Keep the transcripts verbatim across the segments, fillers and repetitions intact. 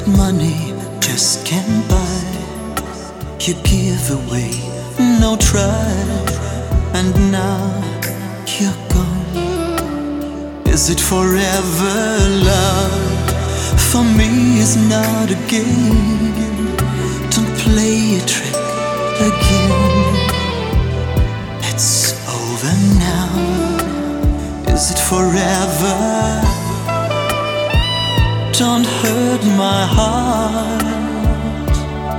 money just can't buy. You give away, no try, and now you're gone. Is it forever? Love for me is not a game. Don't play a trick again. It's over now. Is it forever? Don't hurt my heart.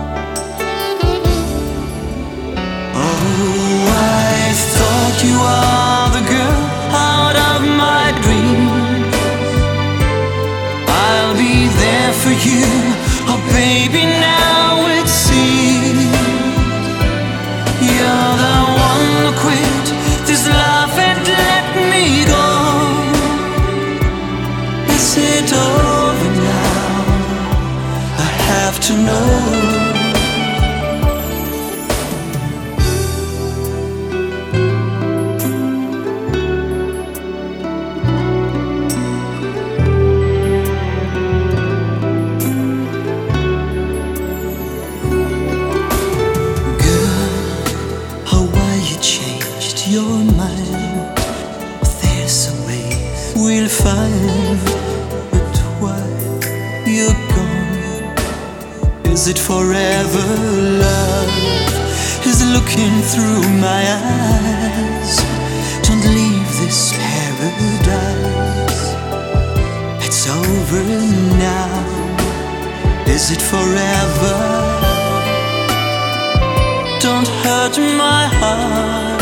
Oh, I thought you are the girl out of my dreams. I'll be there for you. Oh baby, now it seems you're the one who quit this love and let me go. Is it over now? I have to know. Your mind, there's a way we'll find. But why you're gone? Is it forever? Love is looking through my eyes. Don't leave this paradise. It's over now. Is it forever? Don't hurt my heart.